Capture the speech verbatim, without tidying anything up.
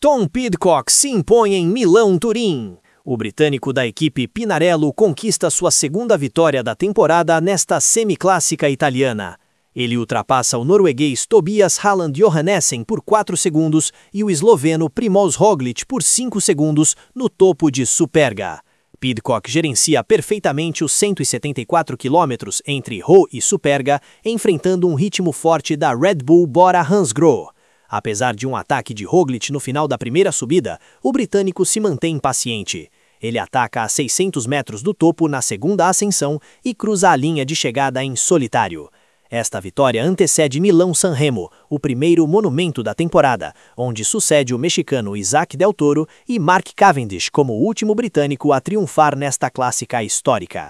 Tom Pidcock se impõe em Milão-Turim. O britânico da equipe Pinarello conquista sua segunda vitória da temporada nesta semiclássica italiana. Ele ultrapassa o norueguês Tobias Halland Johannessen por quatro segundos e o esloveno Primož Roglič por cinco segundos no topo de Superga. Pidcock gerencia perfeitamente os cento e setenta e quatro quilômetros entre Rho e Superga, enfrentando um ritmo forte da Red Bull Bora-Hansgrohe. Apesar de um ataque de Roglič no final da primeira subida, o britânico se mantém paciente. Ele ataca a seiscentos metros do topo na segunda ascensão e cruza a linha de chegada em solitário. Esta vitória antecede Milão-San Remo, o primeiro monumento da temporada, onde sucede o mexicano Isaac Del Toro e Mark Cavendish como o último britânico a triunfar nesta clássica histórica.